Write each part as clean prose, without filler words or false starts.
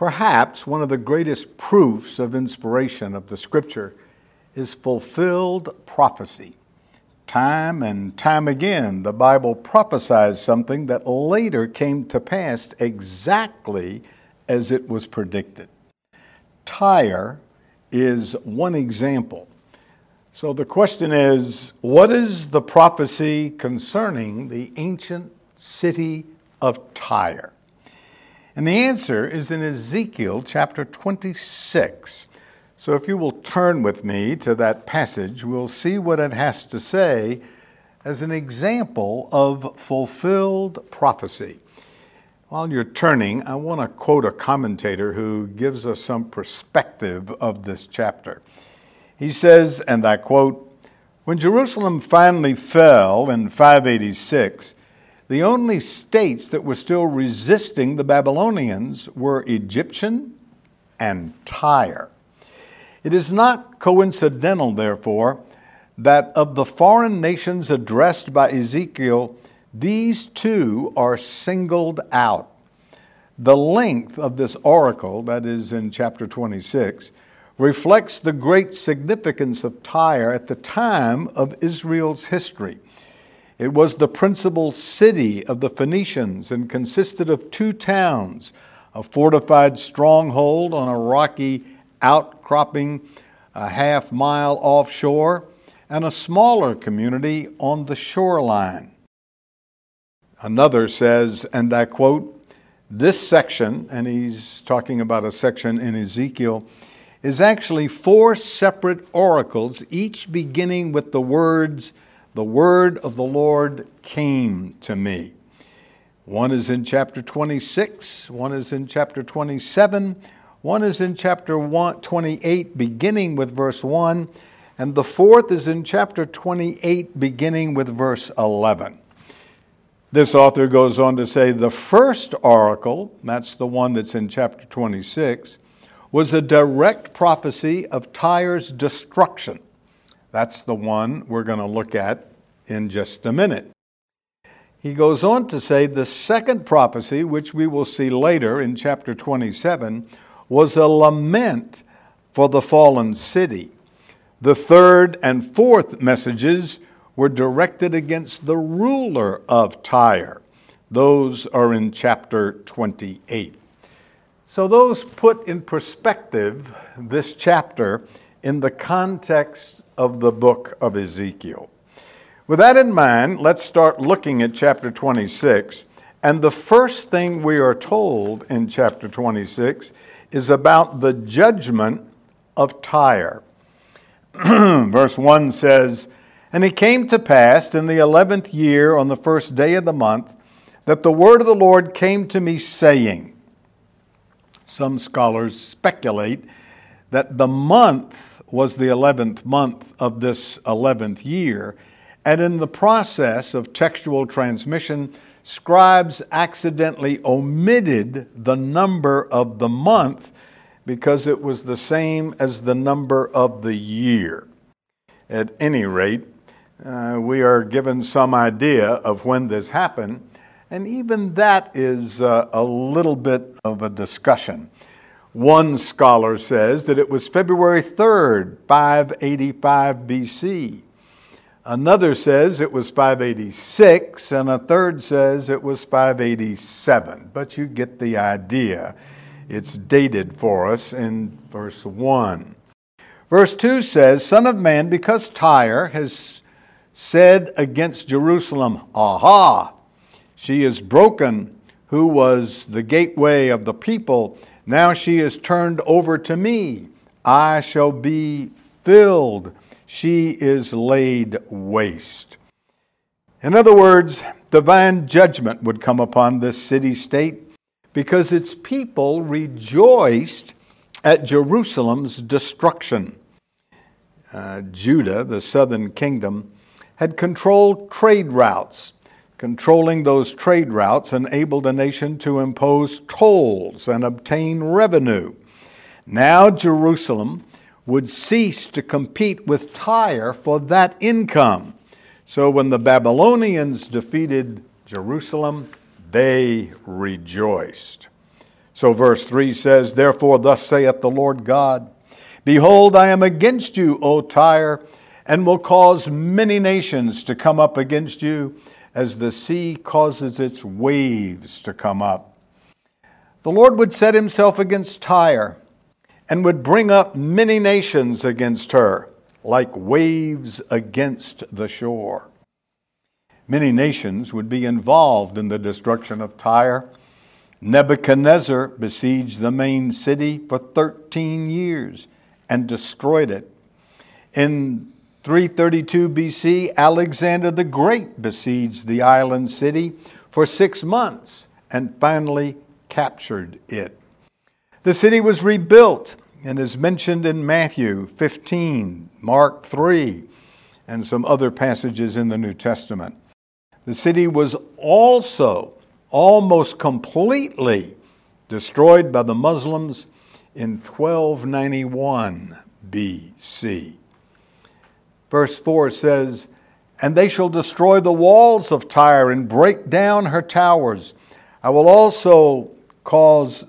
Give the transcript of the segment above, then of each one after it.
Perhaps one of the greatest proofs of inspiration of the Scripture is fulfilled prophecy. Time and time again, the Bible prophesies something that later came to pass exactly as it was predicted. Tyre is one example. So the question is, what is the prophecy concerning the ancient city of Tyre? And the answer is in Ezekiel chapter 26. So if you will turn with me to that passage, we'll see what it has to say as an example of fulfilled prophecy. While you're turning, I want to quote a commentator who gives us some perspective of this chapter. He says, and I quote, "When Jerusalem finally fell in 586, the only states that were still resisting the Babylonians were Egyptian and Tyre. It is not coincidental, therefore, that of the foreign nations addressed by Ezekiel, these two are singled out. The length of this oracle, that is in chapter 26, reflects the great significance of Tyre at the time of Israel's history. It was the principal city of the Phoenicians and consisted of two towns, a fortified stronghold on a rocky outcropping a half-mile offshore, and a smaller community on the shoreline." Another says, and I quote, "This section," and he's talking about a section in Ezekiel, "is actually four separate oracles, each beginning with the words, 'The word of the Lord came to me.' One is in chapter 26, one is in chapter 27, one is in chapter 28, beginning with verse 1, and the fourth is in chapter 28, beginning with verse 11. This author goes on to say the first oracle, that's the one that's in chapter 26, was a direct prophecy of Tyre's destruction. That's the one we're going to look at in just a minute. He goes on to say the second prophecy, which we will see later in chapter 27, was a lament for the fallen city. The third and fourth messages were directed against the ruler of Tyre. Those are in chapter 28. So those put in perspective this chapter in the context of the book of Ezekiel. With that in mind, let's start looking at chapter 26. And the first thing we are told in chapter 26 is about the judgment of Tyre. Verse 1 says, "And it came to pass in the 11th year on the first day of the month that the word of the Lord came to me saying," some scholars speculate that the month was the 11th month of this 11th year, and in the process of textual transmission, scribes accidentally omitted the number of the month because it was the same as the number of the year. At any rate, we are given some idea of when this happened, and even that is a little bit of a discussion. One scholar says that it was February 3rd, 585 BC. Another says it was 586, and a third says it was 587. But you get the idea. It's dated for us in verse 1. Verse 2 says, "Son of man, because Tyre has said against Jerusalem, 'Aha! She is broken, who was the gateway of the people. Now she is turned over to me. I shall be filled. She is laid waste.'" In other words, divine judgment would come upon this city-state because its people rejoiced at Jerusalem's destruction. Judah, the southern kingdom, had controlled trade routes. Controlling those trade routes enabled a nation to impose tolls and obtain revenue. Now Jerusalem would cease to compete with Tyre for that income. So when the Babylonians defeated Jerusalem, they rejoiced. So verse 3 says, Therefore thus saith the Lord God, Behold, I am against you, O Tyre, and will cause many nations to come up against you, as the sea causes its waves to come up. The Lord would set himself against Tyre, and would bring up many nations against her, like waves against the shore. Many nations would be involved in the destruction of Tyre. Nebuchadnezzar besieged the main city for 13 years and destroyed it. In 332 BC, Alexander the Great besieged the island city for 6 months and finally captured it. The city was rebuilt and is mentioned in Matthew 15, Mark 3, and some other passages in the New Testament. The city was also almost completely destroyed by the Muslims in 1291 BC. Verse 4 says, And they shall destroy the walls of Tyre and break down her towers. I will also cause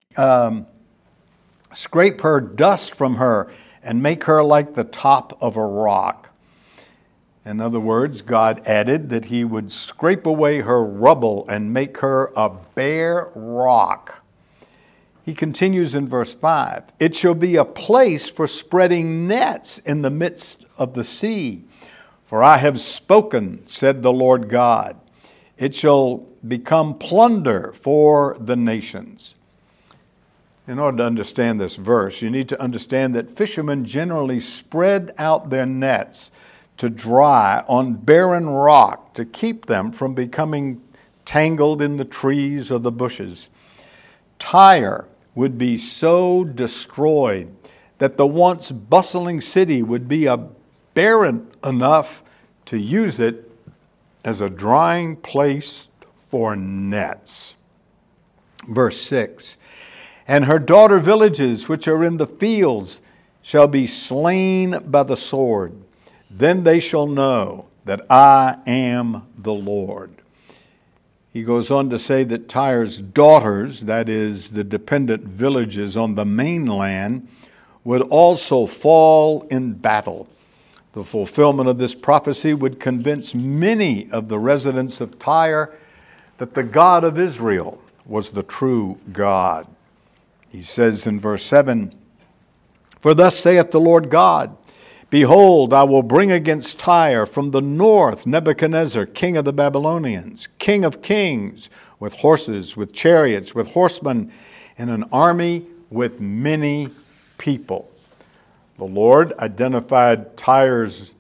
scrape her dust from her and make her like the top of a rock. In other words, God added that he would scrape away her rubble and make her a bare rock. He continues in verse 5, It shall be a place for spreading nets in the midst of the sea. For I have spoken, said the Lord God. It shall become plunder for the nations. In order to understand this verse, you need to understand that fishermen generally spread out their nets to dry on barren rock to keep them from becoming tangled in the trees or the bushes. Tyre would be so destroyed that the once bustling city would be barren enough to use it as a drying place for nets. Verse 6, And her daughter villages which are in the fields shall be slain by the sword. Then they shall know that I am the Lord. He goes on to say that Tyre's daughters, that is, the dependent villages on the mainland, would also fall in battle. The fulfillment of this prophecy would convince many of the residents of Tyre that the God of Israel was the true God. He says in verse 7, For thus saith the Lord God, Behold, I will bring against Tyre from the north Nebuchadnezzar, king of the Babylonians, king of kings, with horses, with chariots, with horsemen, and an army with many people. The Lord identified Tyre's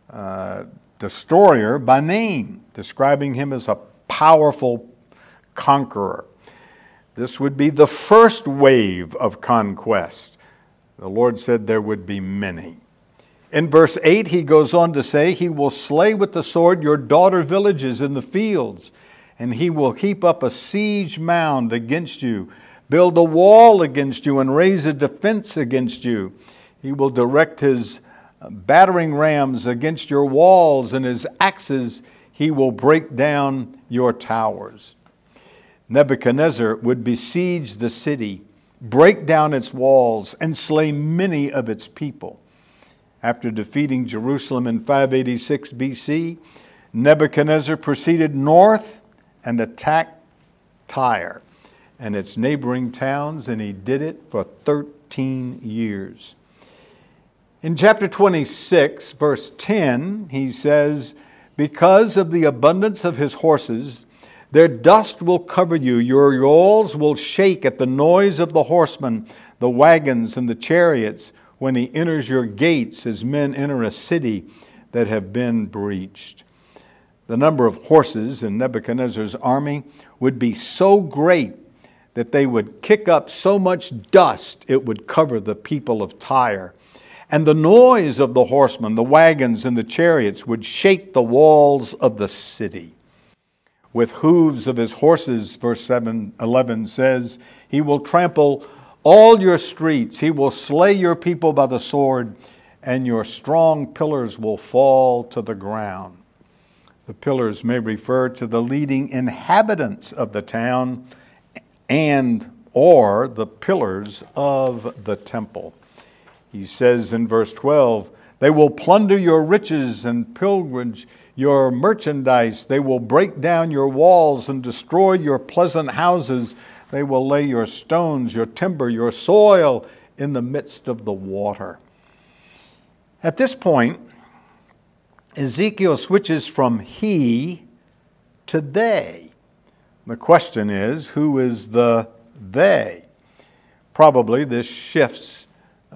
destroyer by name, describing him as a powerful conqueror. This would be the first wave of conquest. The Lord said there would be many. In verse 8, he goes on to say, He will slay with the sword your daughter villages in the fields, and he will heap up a siege mound against you, build a wall against you, and raise a defense against you. He will direct his battering rams against your walls, and his axes he will break down your towers. Nebuchadnezzar would besiege the city, break down its walls, and slay many of its people. After defeating Jerusalem in 586 BC, Nebuchadnezzar proceeded north and attacked Tyre and its neighboring towns, and he did it for 13 years. In chapter 26, verse 10, he says, Because of the abundance of his horses, their dust will cover you. Your walls will shake at the noise of the horsemen, the wagons, and the chariots, when he enters your gates as men enter a city that have been breached. The number of horses in Nebuchadnezzar's army would be so great that they would kick up so much dust it would cover the people of Tyre. And the noise of the horsemen, the wagons, and the chariots would shake the walls of the city. With hooves of his horses, verse 11 says, He will trample all your streets. He will slay your people by the sword, and your strong pillars will fall to the ground. The pillars may refer to the leading inhabitants of the town and or the pillars of the temple. He says in verse 12, they will plunder your riches and pilgrimage, your merchandise. They will break down your walls and destroy your pleasant houses. They will lay your stones, your timber, your soil in the midst of the water. At this point, Ezekiel switches from he to they. The question is, who is the they? Probably this shift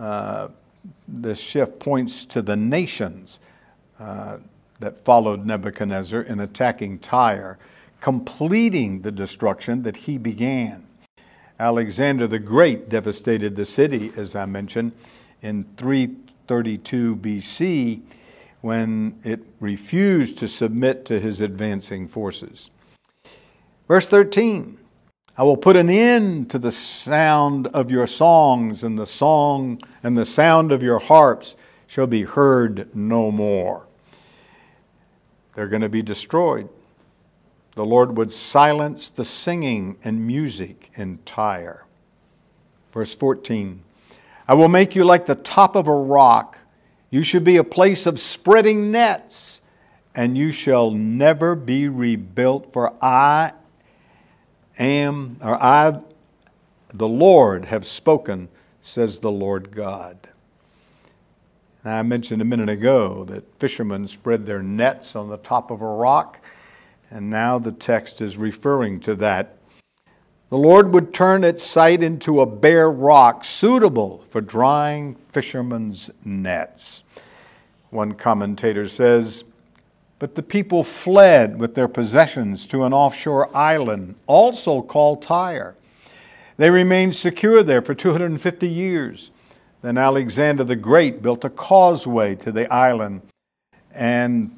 points to the nations that followed Nebuchadnezzar in attacking Tyre, completing the destruction that he began. Alexander the Great devastated the city, as I mentioned, in 332 BC, when it refused to submit to his advancing forces. Verse 13, I will put an end to the sound of your songs, and the sound of your harps shall be heard no more. They're going to be destroyed. The Lord would silence the singing and music in Tyre. Verse 14, I will make you like the top of a rock. You shall be a place of spreading nets, and you shall never be rebuilt, for I, the Lord, have spoken, says the Lord God. Now, I mentioned a minute ago that fishermen spread their nets on the top of a rock, and now the text is referring to that. The Lord would turn its site into a bare rock, suitable for drying fishermen's nets. One commentator says, but the people fled with their possessions to an offshore island, also called Tyre. They remained secure there for 250 years. Then Alexander the Great built a causeway to the island, and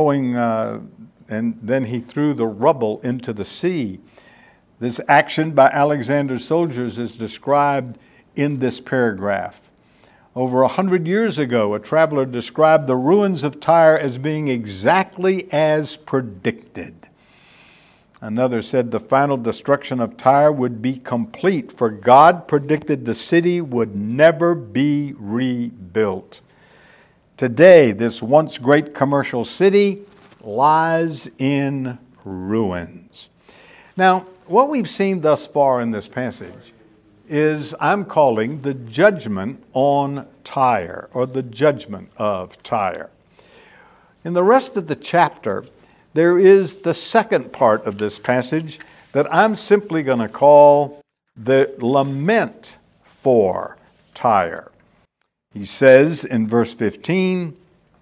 then he threw the rubble into the sea. This action by Alexander's soldiers is described in this paragraph. Over 100 years ago, a traveler described the ruins of Tyre as being exactly as predicted. Another said the final destruction of Tyre would be complete, for God predicted the city would never be rebuilt. Today, this once great commercial city lies in ruins. Now, what we've seen thus far in this passage is I'm calling the judgment on Tyre, or the judgment of Tyre. In the rest of the chapter, there is the second part of this passage that I'm simply going to call the lament for Tyre. He says in verse 15,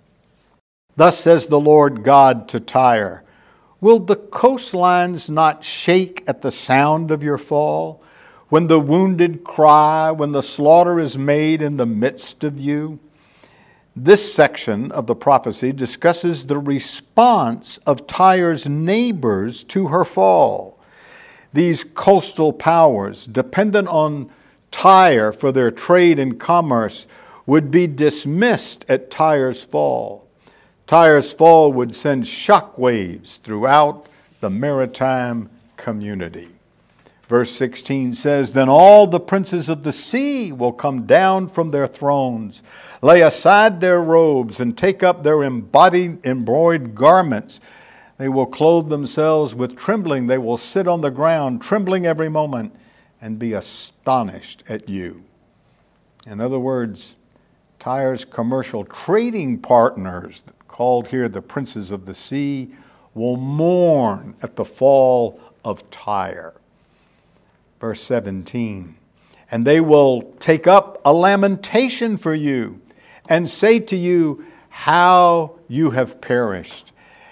thus says the Lord God to Tyre, will the coastlines not shake at the sound of your fall? When the wounded cry, when the slaughter is made in the midst of you? This section of the prophecy discusses the response of Tyre's neighbors to her fall. These coastal powers, dependent on Tyre for their trade and commerce, would be dismissed at Tyre's fall. Tyre's fall would send shockwaves throughout the maritime community. Verse 16 says, then all the princes of the sea will come down from their thrones, lay aside their robes, and take up their embroidered garments. They will clothe themselves with trembling. They will sit on the ground, trembling every moment, and be astonished at you. In other words, Tyre's commercial trading partners, called here the princes of the sea, will mourn at the fall of Tyre. Verse 17, and they will take up a lamentation for you and say to you, how you have perished.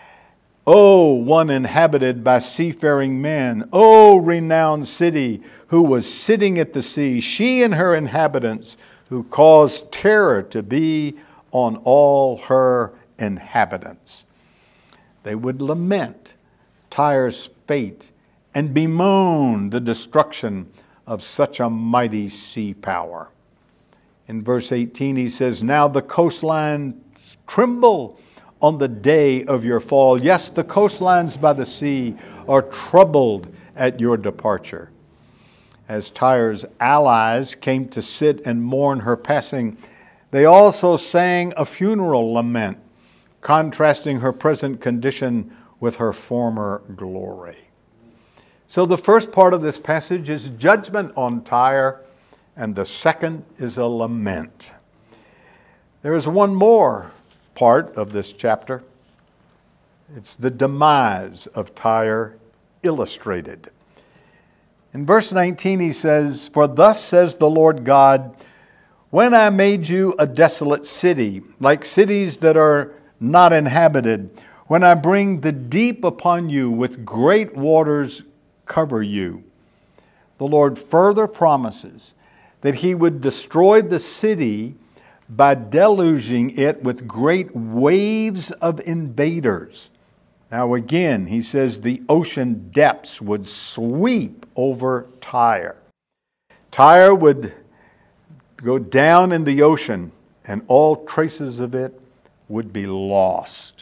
O one inhabited by seafaring men, O renowned city who was sitting at the sea, she and her inhabitants who caused terror to be on all her inhabitants. They would lament Tyre's fate and bemoan the destruction of such a mighty sea power. In verse 18 he says, now the coastlines tremble on the day of your fall. Yes, the coastlines by the sea are troubled at your departure. as Tyre's allies came to sit and mourn her passing, they also sang a funeral lament, contrasting her present condition with her former glory. So the first part of this passage is judgment on Tyre, and the second is a lament. There is one more part of this chapter. It's the demise of Tyre illustrated. In verse 19 he says, "For thus says the Lord God, when I made you a desolate city, like cities that are not inhabited, when I bring the deep upon you with great waters cover you." The Lord further promises that He would destroy the city by deluging it with great waves of invaders. Now again, He says the ocean depths would sweep over Tyre. Tyre would go down in the ocean, and all traces of it would be lost.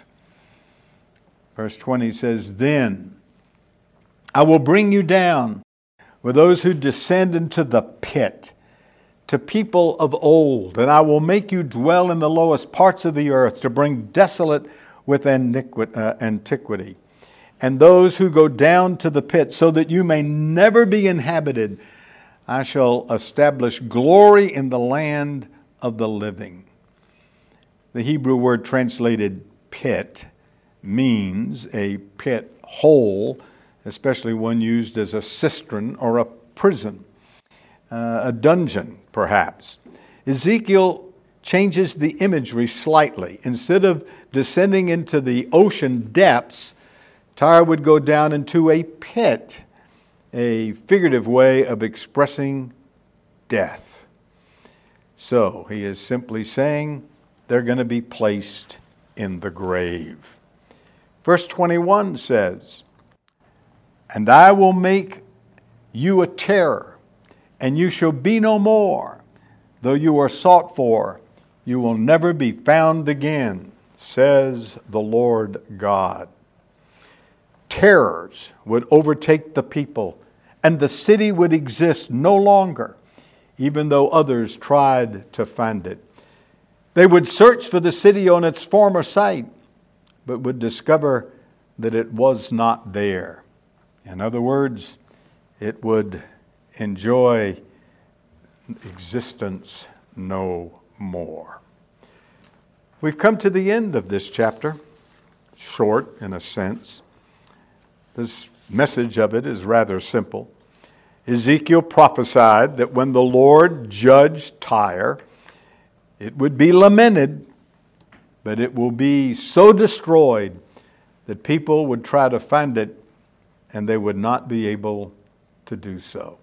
Verse 20 says, "Then I will bring you down with those who descend into the pit, to people of old, and I will make you dwell in the lowest parts of the earth, to bring desolate with antiquity, and those who go down to the pit, so that you may never be inhabited. I shall establish glory in the land of the living." The Hebrew word translated pit means a pit hole, especially one used as a cistern or a prison, a dungeon perhaps. Ezekiel changes the imagery slightly. Instead of descending into the ocean depths, Tyre would go down into a pit, a figurative way of expressing death. So he is simply saying they're going to be placed in the grave. Verse 21 says, "And I will make you a terror, and you shall be no more. Though you are sought for, you will never be found again, says the Lord God." Terrors would overtake the people, and the city would exist no longer, even though others tried to find it. They would search for the city on its former site, but would discover that it was not there. In other words, it would enjoy existence no more. We've come to the end of this chapter, short in a sense. This message of it is rather simple. Ezekiel prophesied that when the Lord judged Tyre, it would be lamented, but it will be so destroyed that people would try to find it and they would not be able to do so.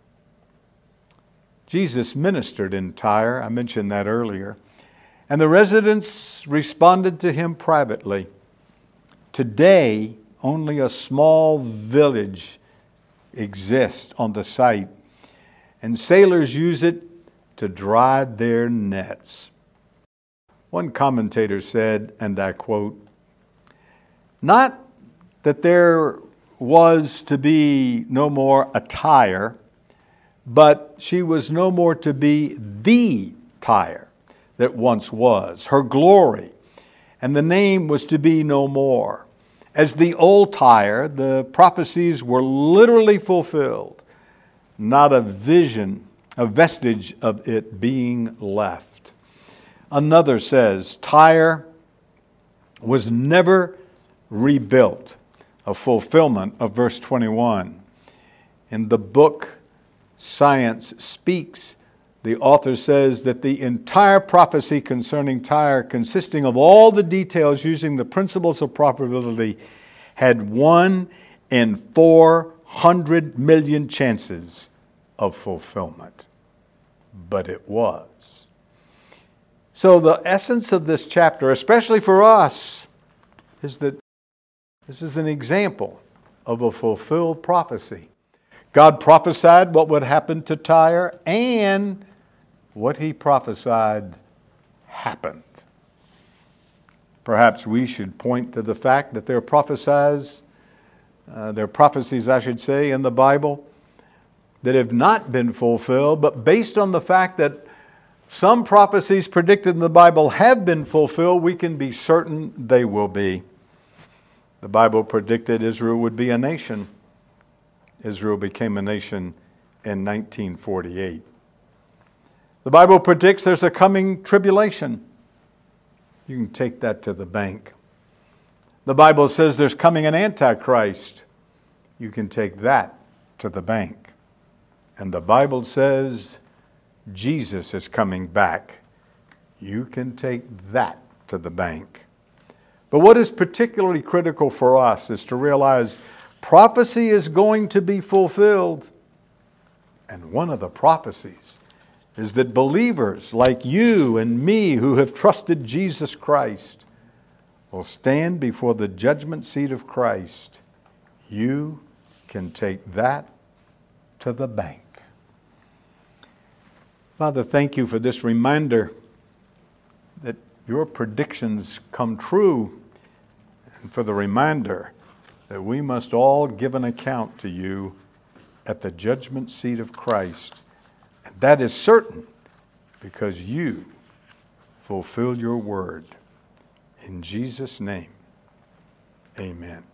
Jesus ministered in Tyre, I mentioned that earlier, and the residents responded to Him privately. Today, only a small village exists on the site, and sailors use it to dry their nets. One commentator said, and I quote, "Not that there was to be no more a Tyre, but she was no more to be the Tyre that once was, her glory, and the name was to be no more. As the old Tyre, the prophecies were literally fulfilled, not a vestige of it being left." Another says, Tyre was never rebuilt, a fulfillment of verse 21. In the book Science Speaks, the author says that the entire prophecy concerning Tyre, consisting of all the details using the principles of probability, had 1 in 400 million chances of fulfillment. But it was. So the essence of this chapter, especially for us, is that this is an example of a fulfilled prophecy. God prophesied what would happen to Tyre, and what He prophesied happened. Perhaps we should point to the fact that there are prophecies, in the Bible that have not been fulfilled, but based on the fact that some prophecies predicted in the Bible have been fulfilled, we can be certain they will be. The Bible predicted Israel would be a nation. Israel became a nation in 1948. The Bible predicts there's a coming tribulation. You can take that to the bank. The Bible says there's coming an Antichrist. You can take that to the bank. And the Bible says Jesus is coming back. You can take that to the bank. But what is particularly critical for us is to realize prophecy is going to be fulfilled. And one of the prophecies is that believers like you and me who have trusted Jesus Christ will stand before the judgment seat of Christ. You can take that to the bank. Father, thank you for this reminder that your predictions come true, and for the reminder that we must all give an account to you at the judgment seat of Christ. And that is certain because you fulfill your word. In Jesus' name, amen.